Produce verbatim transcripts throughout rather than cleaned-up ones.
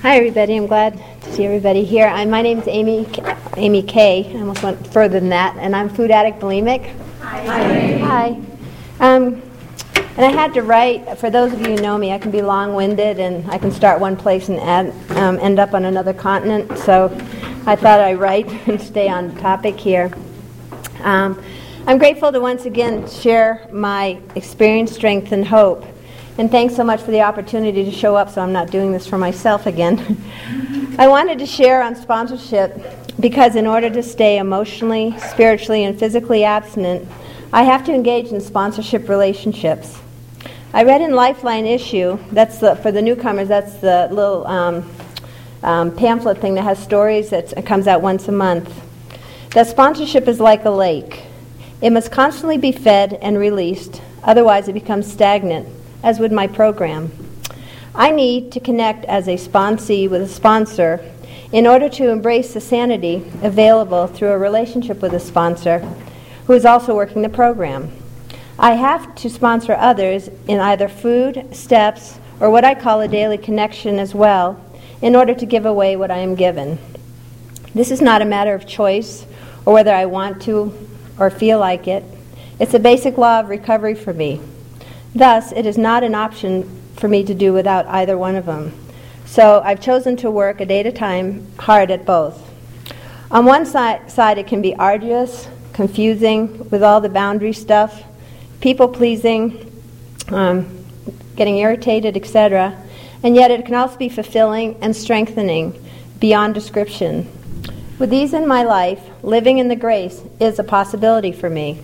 Hi, everybody. I'm glad to see everybody here. I, my name is Amy Amy Kay. I almost went further than that, and I'm food addict bulimic. Hi. Hi. Um, and I had to write. For those of you who know me, I can be long-winded, and I can start one place and add, um, end up on another continent. So I thought I'd write and stay on topic here. Um, I'm grateful to once again share my experience, strength, and hope. And thanks so much for the opportunity to show up so I'm not doing this for myself again. I wanted to share on sponsorship because in order to stay emotionally, spiritually, and physically abstinent, I have to engage in sponsorship relationships. I read in Lifeline issue, that's the, for the newcomers, that's the little um, um, pamphlet thing that has stories that comes out once a month, that sponsorship is like a lake. It must constantly be fed and released, otherwise it becomes stagnant, as would my program. I need to connect as a sponsee with a sponsor in order to embrace the sanity available through a relationship with a sponsor who is also working the program. I have to sponsor others in either food, steps, or what I call a daily connection as well, in order to give away what I am given. This is not a matter of choice or whether I want to or feel like it. It's a basic law of recovery for me. Thus, it is not an option for me to do without either one of them. So I've chosen to work a day at a time, hard at both. On one side, side it can be arduous, confusing, with all the boundary stuff, people-pleasing, um, getting irritated, et cetera. And yet it can also be fulfilling and strengthening beyond description. With these in my life, living in the grace is a possibility for me.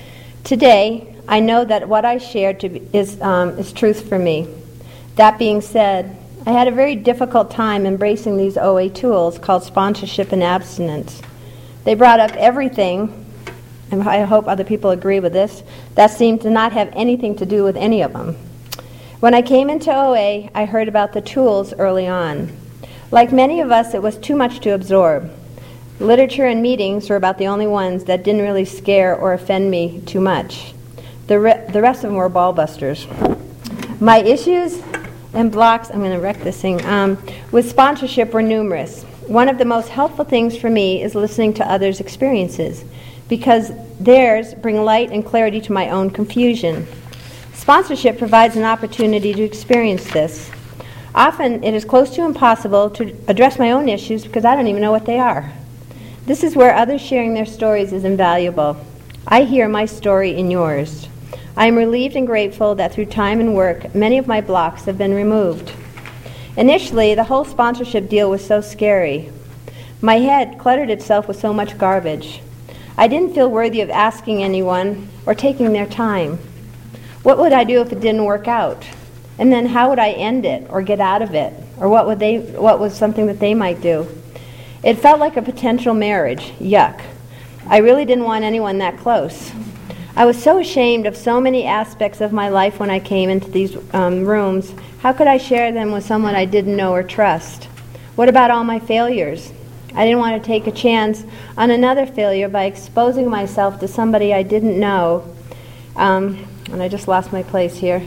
Today, I know that what I shared to be, is, um, is truth for me. That being said, I had a very difficult time embracing these O A tools called sponsorship and abstinence. They brought up everything, and I hope other people agree with this, that seemed to not have anything to do with any of them. When I came into O A, I heard about the tools early on. Like many of us, it was too much to absorb. Literature and meetings were about the only ones that didn't really scare or offend me too much. The, re- the rest of them were ball busters. My issues and blocks, I'm going to wreck this thing, um, with sponsorship were numerous. One of the most helpful things for me is listening to others' experiences, because theirs bring light and clarity to my own confusion. Sponsorship provides an opportunity to experience this. Often it is close to impossible to address my own issues because I don't even know what they are. This is where others sharing their stories is invaluable. I hear my story in yours. I am relieved and grateful that through time and work, many of my blocks have been removed. Initially, the whole sponsorship deal was so scary. My head cluttered itself with so much garbage. I didn't feel worthy of asking anyone or taking their time. What would I do if it didn't work out? And then how would I end it or get out of it? Or what would they? What was something that they might do? It felt like a potential marriage. Yuck. I really didn't want anyone that close. I was so ashamed of so many aspects of my life when I came into these um, rooms. How could I share them with someone I didn't know or trust? What about all my failures? I didn't want to take a chance on another failure by exposing myself to somebody I didn't know. Um, and I just lost my place here.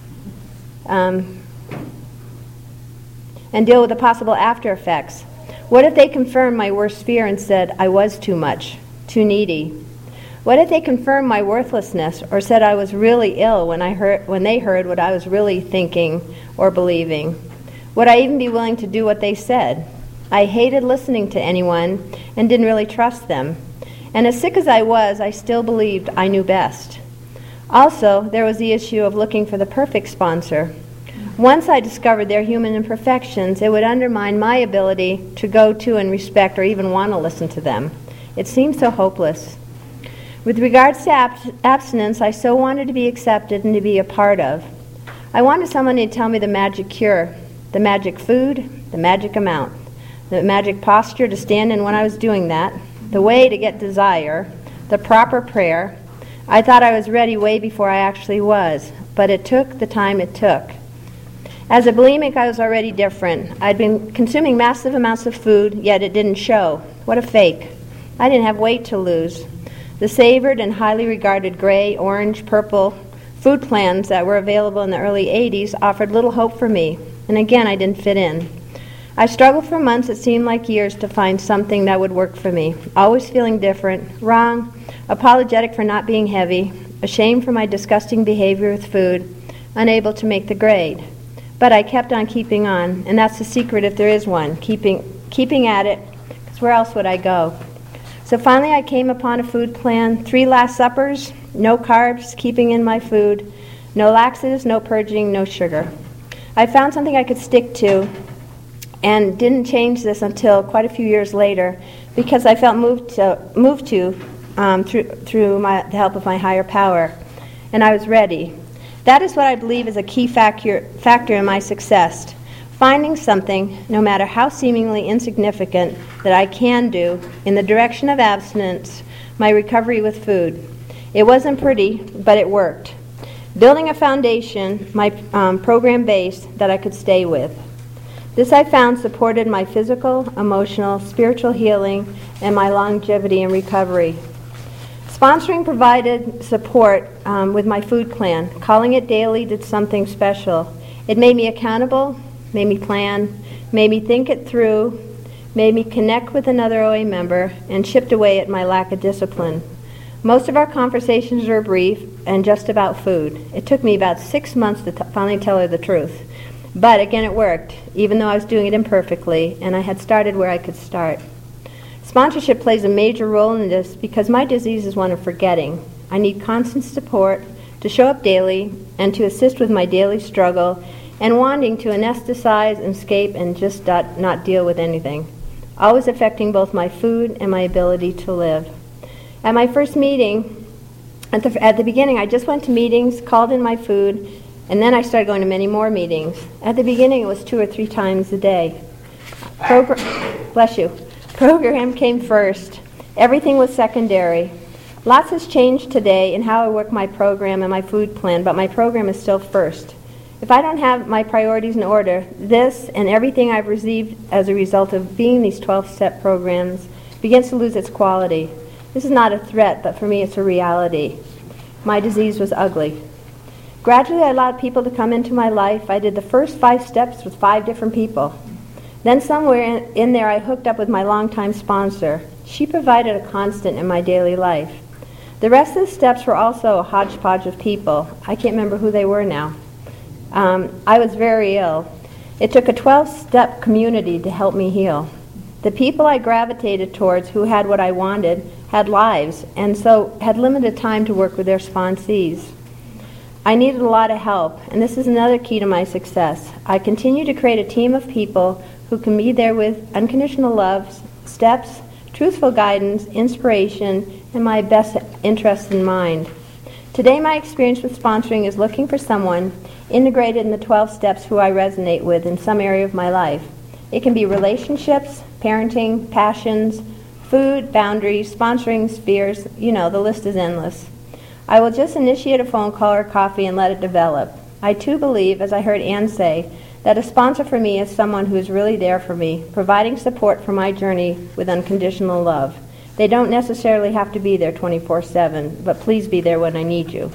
Um, and deal with the possible after effects. What if they confirmed my worst fear and said I was too much, too needy? What if they confirmed my worthlessness or said I was really ill when I heard when they heard what I was really thinking or believing? Would I even be willing to do what they said? I hated listening to anyone and didn't really trust them. And as sick as I was, I still believed I knew best. Also, there was the issue of looking for the perfect sponsor. Once I discovered their human imperfections, it would undermine my ability to go to and respect or even want to listen to them. It seemed so hopeless. With regards to ab- abstinence, I so wanted to be accepted and to be a part of. I wanted someone to tell me the magic cure, the magic food, the magic amount, the magic posture to stand in when I was doing that, the way to get desire, the proper prayer. I thought I was ready way before I actually was, but it took the time it took. As a bulimic, I was already different. I'd been consuming massive amounts of food, yet it didn't show. What a fake. I didn't have weight to lose. The savored and highly regarded gray, orange, purple food plans that were available in the early eighties offered little hope for me, and again I didn't fit in. I struggled for months that seemed like years to find something that would work for me, always feeling different, wrong, apologetic for not being heavy, ashamed for my disgusting behavior with food, unable to make the grade. But I kept on keeping on, and that's the secret if there is one, keeping, keeping at it, because where else would I go? So finally I came upon a food plan, three Last Suppers, no carbs, keeping in my food, no laxatives, no purging, no sugar. I found something I could stick to, and didn't change this until quite a few years later, because I felt moved to, moved to um, through, through my, the help of my higher power, and I was ready. That is what I believe is a key factor, factor in my success, finding something, no matter how seemingly insignificant, that I can do in the direction of abstinence, my recovery with food. It wasn't pretty, but it worked. Building a foundation, my um, program base, that I could stay with. This I found supported my physical, emotional, spiritual healing, and my longevity and recovery. Sponsoring provided support um, with my food plan. Calling it daily did something special. It made me accountable, made me plan, made me think it through, made me connect with another O A member, and chipped away at my lack of discipline. Most of our conversations were brief and just about food. It took me about six months to t- finally tell her the truth. But again, it worked, even though I was doing it imperfectly, and I had started where I could start. Sponsorship plays a major role in this because my disease is one of forgetting. I need constant support to show up daily and to assist with my daily struggle and wanting to anesthetize, escape, and just not, not deal with anything, always affecting both my food and my ability to live. At my first meeting, at the, at the beginning, I just went to meetings, called in my food, and then I started going to many more meetings. At the beginning, it was two or three times a day. Progr- Bless you. Program came first. Everything was secondary. Lots has changed today in how I work my program and my food plan, but my program is still first. If I don't have my priorities in order, this and everything I've received as a result of being these twelve-step programs begins to lose its quality. This is not a threat, but for me it's a reality. My disease was ugly. Gradually, I allowed people to come into my life. I did the first five steps with five different people. Then somewhere in, in there, I hooked up with my longtime sponsor. She provided a constant in my daily life. The rest of the steps were also a hodgepodge of people. I can't remember who they were now. Um, I was very ill. It took a twelve-step community to help me heal. The people I gravitated towards who had what I wanted had lives, and so had limited time to work with their sponsees. I needed a lot of help, and this is another key to my success. I continue to create a team of people who can be there with unconditional love, steps, truthful guidance, inspiration, and my best interests in mind. Today, my experience with sponsoring is looking for someone integrated in the twelve steps who I resonate with in some area of my life. It can be relationships, parenting, passions, food, boundaries, sponsoring, spheres, you know, the list is endless. I will just initiate a phone call or coffee and let it develop. I too believe, as I heard Ann say, that a sponsor for me is someone who is really there for me, providing support for my journey with unconditional love. They don't necessarily have to be there twenty-four seven, but please be there when I need you.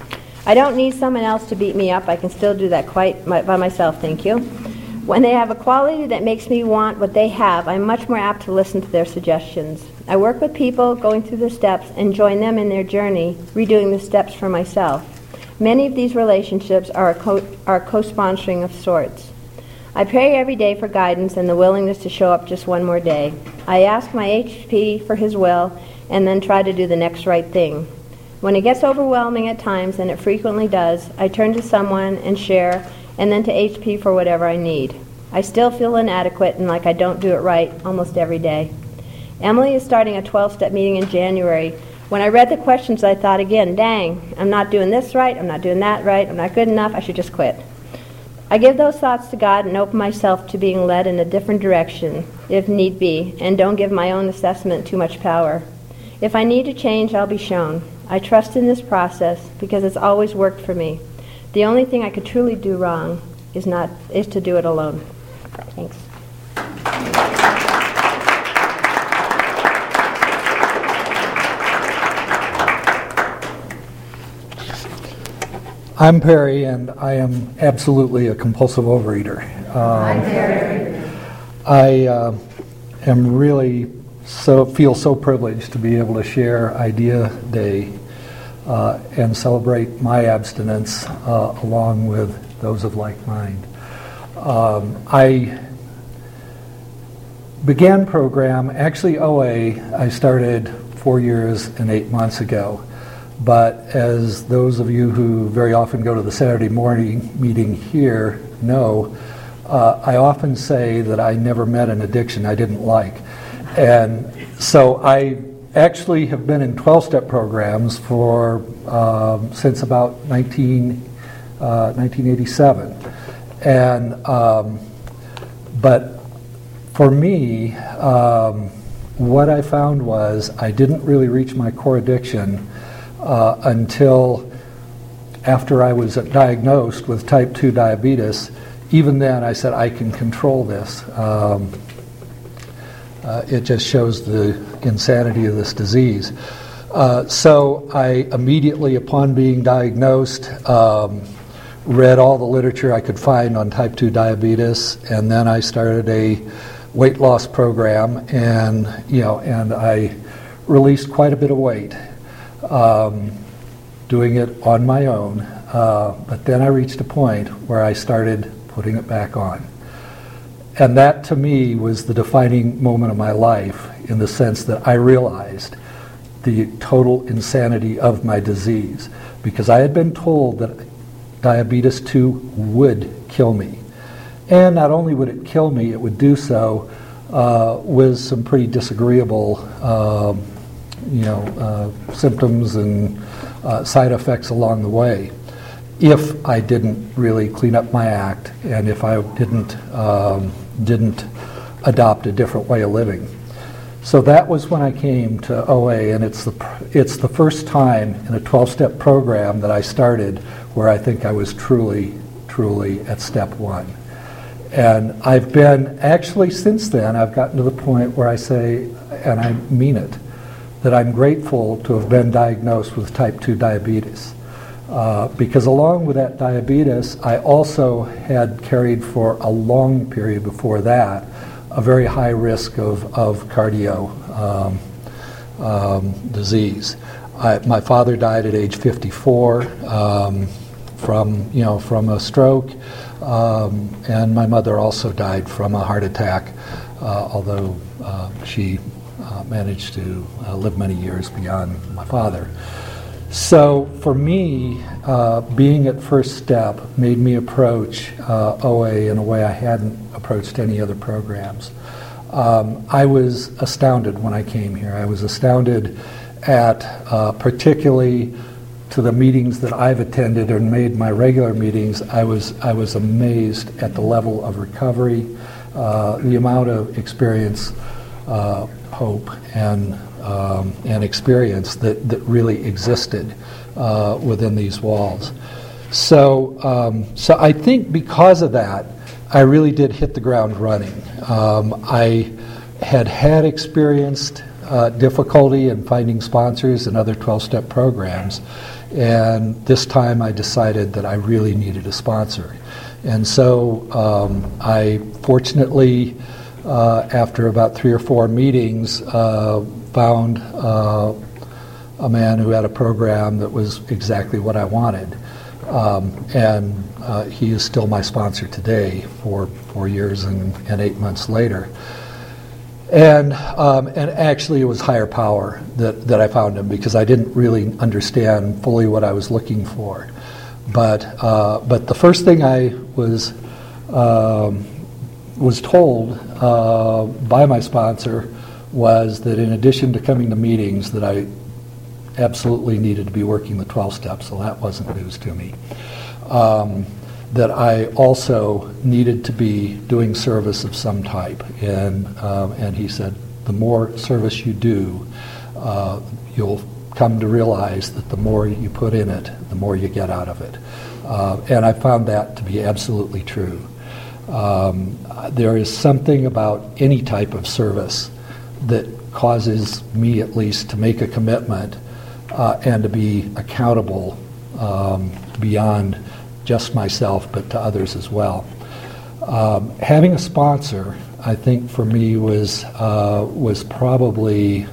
I don't need someone else to beat me up. I can still do that quite by myself, thank you. When they have a quality that makes me want what they have, I'm much more apt to listen to their suggestions. I work with people going through the steps and join them in their journey, redoing the steps for myself. Many of these relationships are a co- are co-sponsoring of sorts. I pray every day for guidance and the willingness to show up just one more day. I ask my H P for his will and then try to do the next right thing. When it gets overwhelming at times, and it frequently does, I turn to someone and share, and then to H P for whatever I need. I still feel inadequate and like I don't do it right almost every day. Emily is starting a twelve-step meeting in January. When I read the questions, I thought again, dang, I'm not doing this right, I'm not doing that right, I'm not good enough, I should just quit. I give those thoughts to God and open myself to being led in a different direction, if need be, and don't give my own assessment too much power. If I need to change, I'll be shown. I trust in this process because it's always worked for me. The only thing I could truly do wrong is not is to do it alone. Thanks. I'm Perry, and I am absolutely a compulsive overeater. Um, Hi, Perry. I uh, am really so feel so privileged to be able to share Idea Day uh, and celebrate my abstinence uh, along with those of like mind. Um, I began program, actually O A, I started four years and eight months ago. But as those of you who very often go to the Saturday morning meeting here know, uh, I often say that I never met an addiction I didn't like. And so I actually have been in twelve-step programs for um, since about nineteen, uh, nineteen eighty-seven. And um, but for me, um, what I found was I didn't really reach my core addiction Uh, until after I was diagnosed with type two diabetes. Even then, I said, I can control this. Um, uh, it just shows the insanity of this disease. Uh, so I immediately, upon being diagnosed, um, read all the literature I could find on type two diabetes, and then I started a weight loss program, and you know, and I released quite a bit of weight. Um, doing it on my own, uh, but then I reached a point where I started putting it back on. And that to me was the defining moment of my life, in the sense that I realized the total insanity of my disease, because I had been told that diabetes two would kill me. And not only would it kill me, it would do so uh, with some pretty disagreeable um, you know, uh, symptoms and uh, side effects along the way, if I didn't really clean up my act, and if I didn't um, didn't adopt a different way of living. So that was when I came to O A, and it's the it's the first time in a twelve-step program that I started where I think I was truly truly at step one. And I've been actually since then. I've gotten to the point where I say, and I mean it, that I'm grateful to have been diagnosed with type two diabetes. Uh, because along with that diabetes, I also had carried for a long period before that a very high risk of, of cardio um, um, disease. I, my father died at age fifty-four um, from, you know, from a stroke, um, and my mother also died from a heart attack, uh, although uh, she Uh, managed to uh, live many years beyond my father. So for me, uh, being at First Step made me approach uh, O A in a way I hadn't approached any other programs. Um, I was astounded when I came here. I was astounded at uh, particularly to the meetings that I've attended and made my regular meetings. I was I was amazed at the level of recovery, uh, the amount of experience, uh, hope, and um, and experience that, that really existed uh, within these walls. So um, so I think because of that, I really did hit the ground running. Um, I had had experienced uh, difficulty in finding sponsors in other twelve-step programs, and this time I decided that I really needed a sponsor. And so um, I fortunately, uh, after about three or four meetings, uh, found uh, a man who had a program that was exactly what I wanted. Um, and uh, he is still my sponsor today, for four years and, and eight months later. And um, and actually it was higher power that, that I found him, because I didn't really understand fully what I was looking for. But uh, but the first thing I was um, was told uh, by my sponsor was that in addition to coming to meetings, that I absolutely needed to be working the twelve steps, so that wasn't news to me. Um, that I also needed to be doing service of some type, and um, and he said, the more service you do, uh, you'll come to realize that the more you put in it, the more you get out of it. Uh, and I found that to be absolutely true. Um, there is something about any type of service that causes me, at least, to make a commitment uh, and to be accountable um, beyond just myself, but to others as well. Um, having a sponsor I think for me was uh, was probably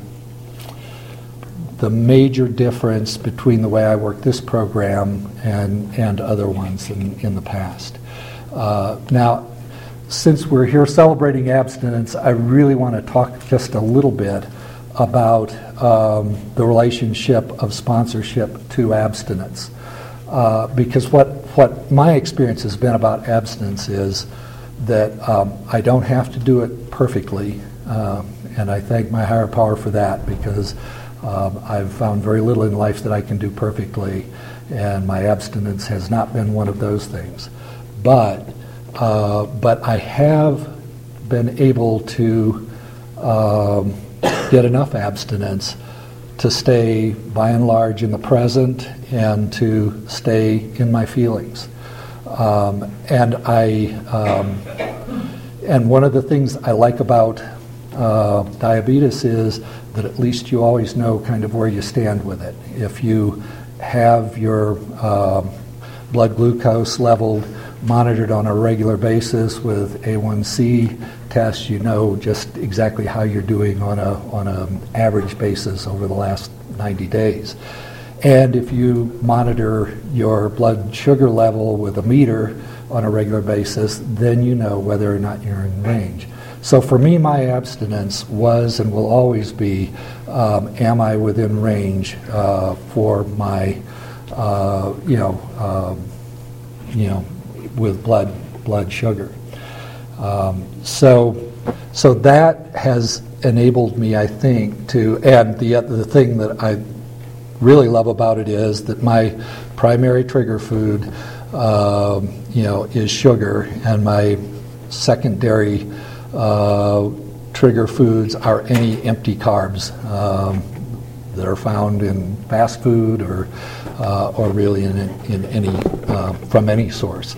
the major difference between the way I work this program and, and other ones in, in the past. Uh, now, since we're here celebrating abstinence, I really want to talk just a little bit about um, the relationship of sponsorship to abstinence. Uh, because what, what my experience has been about abstinence is that um, I don't have to do it perfectly, uh, and I thank my higher power for that, because um, I've found very little in life that I can do perfectly, and my abstinence has not been one of those things. But uh, but I have been able to um, get enough abstinence to stay, by and large, in the present and to stay in my feelings. Um, and I, um, and one of the things I like about uh, diabetes is that at least you always know kind of where you stand with it. If you have your uh, blood glucose leveled, monitored on a regular basis with A one C tests, you know just exactly how you're doing on a on an average basis over the last ninety days. And if you monitor your blood sugar level with a meter on a regular basis, then you know whether or not you're in range. So for me, my abstinence was and will always be, um, am I within range uh, for my, uh, you know, um, you know, with blood blood sugar. Um, so, so that has enabled me, I think, to. And the the thing that I really love about it is that my primary trigger food, um, you know, is sugar, and my secondary uh, trigger foods are any empty carbs um, that are found in fast food or uh, or really in in any uh, from any source.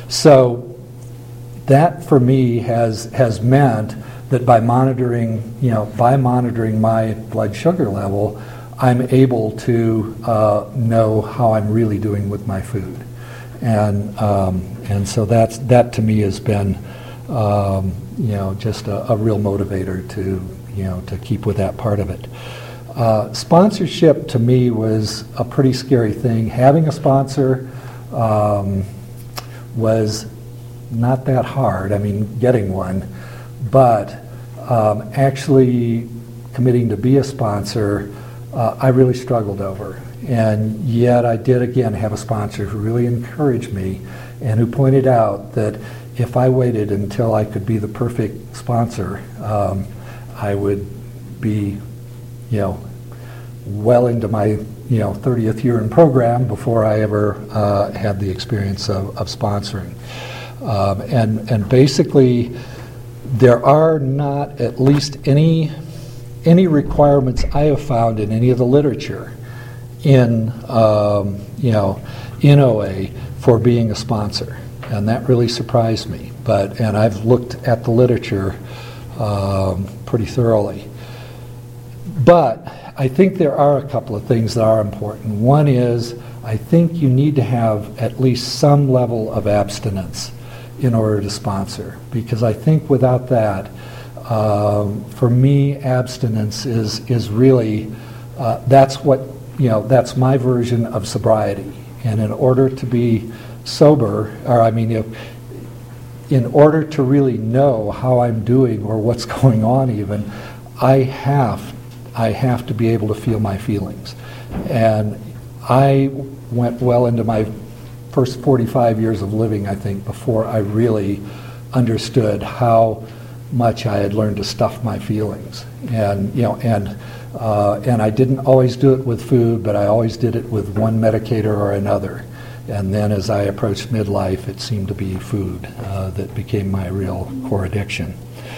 So that for me has has meant that by monitoring, you know, by monitoring my blood sugar level, I'm able to uh, know how I'm really doing with my food, and um, and so that's that to me has been, um, you know, just a, a real motivator to, you know, to keep with that part of it. Uh, sponsorship to me was a pretty scary thing. Having a sponsor um, was not that hard. I mean, getting one, but um, actually committing to be a sponsor, uh, I really struggled over. And yet I did, again, have a sponsor who really encouraged me and who pointed out that if I waited until I could be the perfect sponsor, um, I would be, you know, well into my, you know, thirtieth year in program before I ever uh, had the experience of, of sponsoring. Um, and and basically, there are not at least any any requirements I have found in any of the literature in um, you know in O A for being a sponsor, and that really surprised me. But and I've looked at the literature um, pretty thoroughly. But I think there are a couple of things that are important. One is I think you need to have at least some level of abstinence in order to sponsor, because I think without that, um, for me, abstinence is is really uh, that's what you know. That's my version of sobriety. And in order to be sober, or I mean, if, in order to really know how I'm doing or what's going on, even, I have I have to be able to feel my feelings. And I went well into my first forty-five years of living, I think, before I really understood how much I had learned to stuff my feelings. And you know, and uh, and I didn't always do it with food, but I always did it with one medicator or another. And then as I approached midlife, it seemed to be food uh, that became my real core addiction.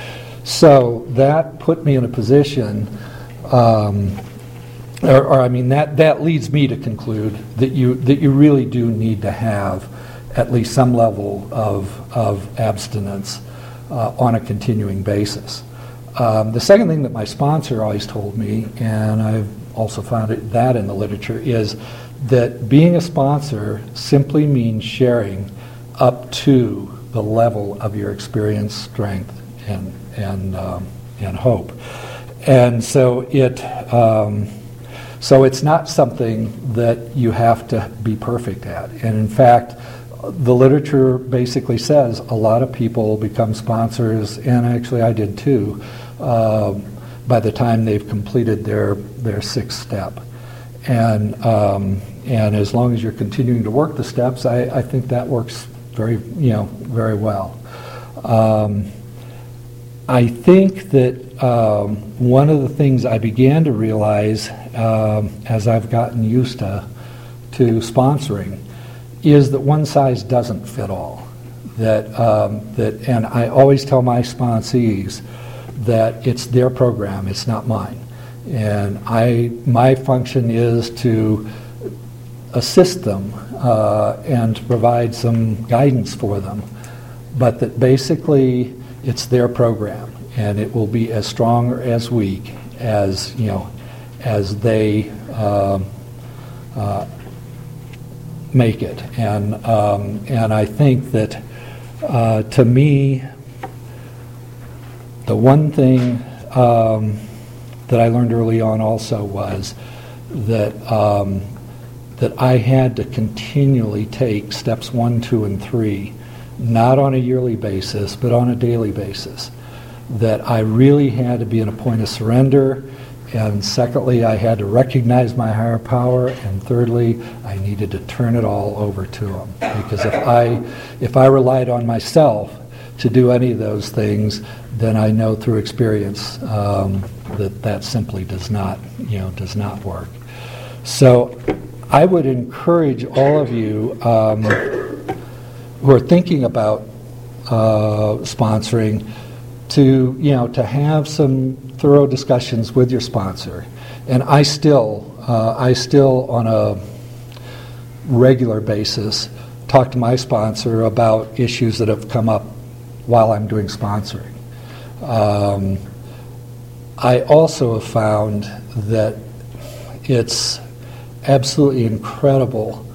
So that put me in a position, um, or, or I mean, that, that leads me to conclude that you that you really do need to have at least some level of, of abstinence uh, on a continuing basis. Um, the second thing that my sponsor always told me, and I've also found it, that in the literature, is that being a sponsor simply means sharing up to the level of your experience, strength, and, and um, and hope. And so it um, so it's not something that you have to be perfect at. And in fact, the literature basically says a lot of people become sponsors, and actually I did too, uh, by the time they've completed their their sixth step. And um, and as long as you're continuing to work the steps, I, I think that works very you know very well. Um, I think that um, one of the things I began to realize um, as I've gotten used to to sponsoring is that one size doesn't fit all. That um, that, and I always tell my sponsees that it's their program, it's not mine, and I my function is to assist them uh, and to provide some guidance for them, but that basically it's their program, and it will be as strong or as weak as you know as they um, uh, make it. And um, and I think that uh, to me, the one thing um, that I learned early on also was that um, that I had to continually take steps one, two, and three, not on a yearly basis, but on a daily basis. That I really had to be in a point of surrender, and secondly, I had to recognize my higher power, and thirdly, I needed to turn it all over to him. Because if I, if I relied on myself to do any of those things, then I know through experience um, that that simply does not, you know, does not work. So I would encourage all of you um, who are thinking about uh, sponsoring to, you know, to have some thorough discussions with your sponsor. And I still, uh, I still on a regular basis talk to my sponsor about issues that have come up while I'm doing sponsoring. Um, I also have found that it's absolutely incredible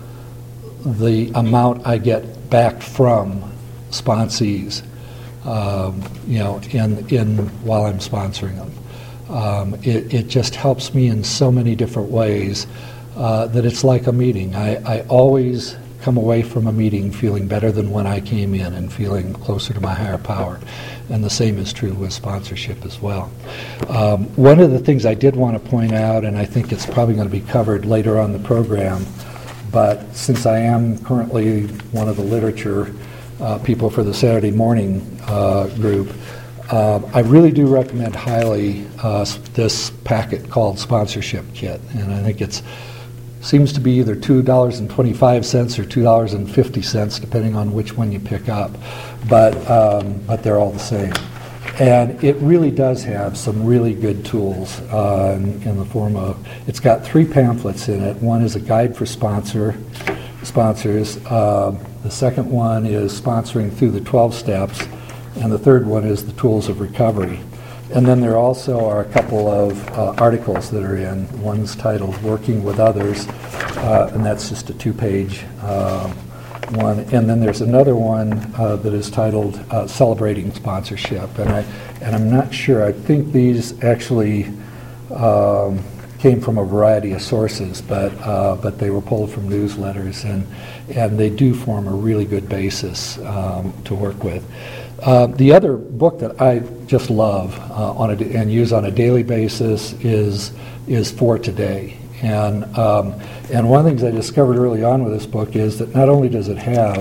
the amount I get back from sponsees, um, you know, in in while I'm sponsoring them. Um, it, it just helps me in so many different ways uh, that it's like a meeting. I, I always come away from a meeting feeling better than when I came in and feeling closer to my higher power. And the same is true with sponsorship as well. Um, one of the things I did want to point out, and I think it's probably going to be covered later on the program, but since I am currently one of the literature uh, people for the Saturday morning uh, group, uh, I really do recommend highly uh, this packet called Sponsorship Kit. And I think it's seems to be either two dollars and twenty-five cents or two dollars and fifty cents, depending on which one you pick up. But um, but they're all the same. And it really does have some really good tools uh, in, in the form of, it's got three pamphlets in it. One is a guide for sponsor sponsors. Uh, the second one is sponsoring through the twelve steps. And the third one is the tools of recovery. And then there also are a couple of uh, articles that are in. One's titled Working with Others, uh, and that's just a two-page uh, one. And then there's another one uh, that is titled uh, Celebrating Sponsorship. And, I, and I'm not sure. I think these actually um, came from a variety of sources, but uh, but they were pulled from newsletters, and, and they do form a really good basis um, to work with. Uh, the other book that I just love uh, on a, and use on a daily basis is is For Today. And um, and one of the things I discovered early on with this book is that not only does it have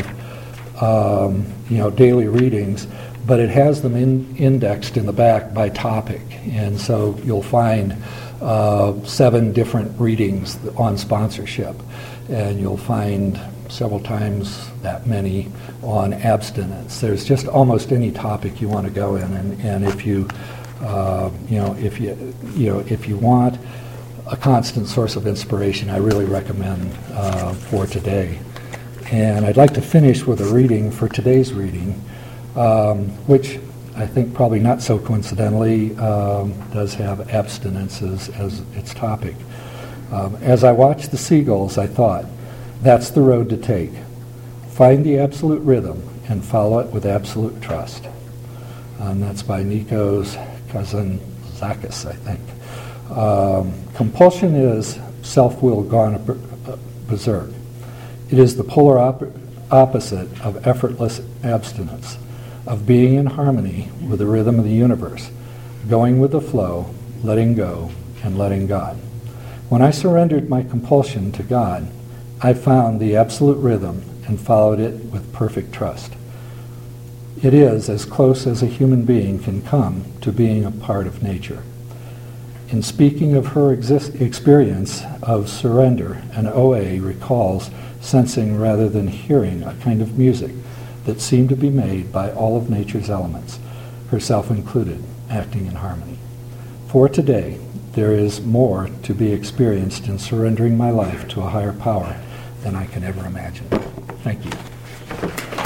um, you know daily readings, but it has them in, indexed in the back by topic. And so you'll find uh, seven different readings on sponsorship, and you'll find several times that many on abstinence. There's just almost any topic you want to go in, and, and if you, uh, you know, if you, you know, if you want a constant source of inspiration, I really recommend uh, For Today. And I'd like to finish with a reading for today's reading, um, which I think probably not so coincidentally um, does have abstinence as, as its topic. Um, as I watched the seagulls, I thought, that's the road to take. Find the absolute rhythm and follow it with absolute trust. and that's by Nikos Kazantzakis, I think. Um, compulsion is self-will gone berserk. It is the polar op- opposite of effortless abstinence, of being in harmony with the rhythm of the universe, going with the flow, letting go, and letting God. When I surrendered my compulsion to God, I found the absolute rhythm and followed it with perfect trust. It is as close as a human being can come to being a part of nature. In speaking of her exist- experience of surrender, an O A recalls sensing rather than hearing a kind of music that seemed to be made by all of nature's elements, herself included, acting in harmony. For today, there is more to be experienced in surrendering my life to a higher power than I can ever imagine. Thank you.